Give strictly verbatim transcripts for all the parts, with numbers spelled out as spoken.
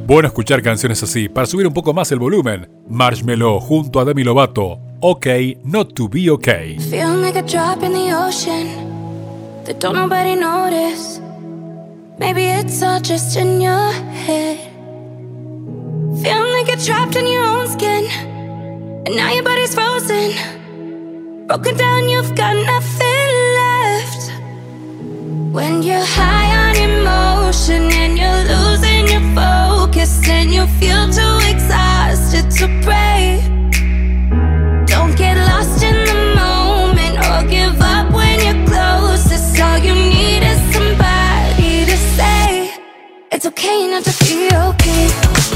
Bueno escuchar canciones así, para subir un poco más el volumen. Marshmello junto a Demi Lovato. Okay, not to be okay. Feeling like a drop in the ocean that don't nobody notice. Maybe it's all just in your head. Feeling like you're trapped in your own skin, and now your body's frozen. Broken down, you've got nothing left. When you're high on emotion and you're losing your focus, and you feel too exhausted to pray. Don't get lost in the moment or give up when you're closest. All you need is somebody to say it's okay not to be okay.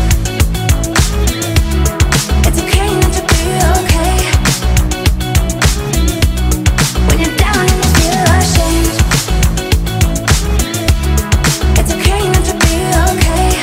It's okay not to be okay. When you're down and you feel ashamed, it's okay not to be okay.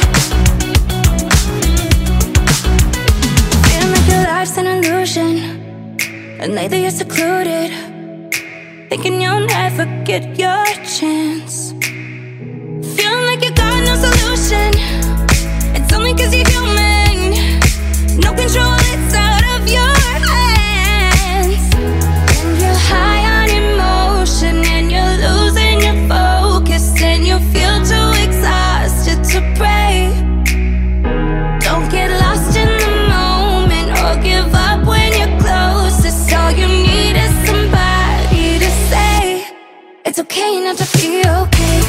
Feeling like your life's an illusion, and lately you're secluded, thinking you'll never get your chance. Feeling like you got no solution. It's only cause you're human. No control, it's out of your hands. When you're high on emotion and you're losing your focus, and you feel too exhausted to pray. Don't get lost in the moment or give up when you're closest. All you need is somebody to say it's okay not to be okay.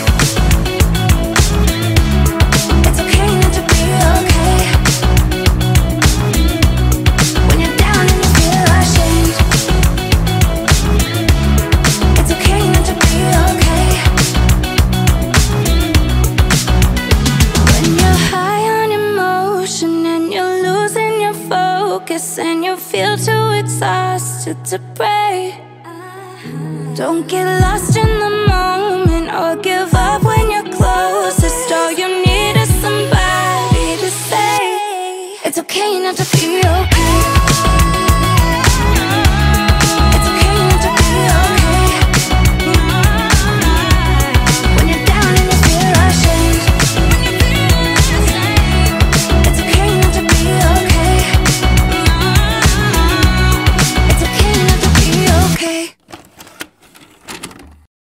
It's okay not to be okay. When you're down and you feel ashamed, it's okay not to be okay. When you're high on emotion and you're losing your focus, and you feel too exhausted to pray. Don't get lost in the moment or give up when you're closest. All you need is somebody to say it's okay not to be okay.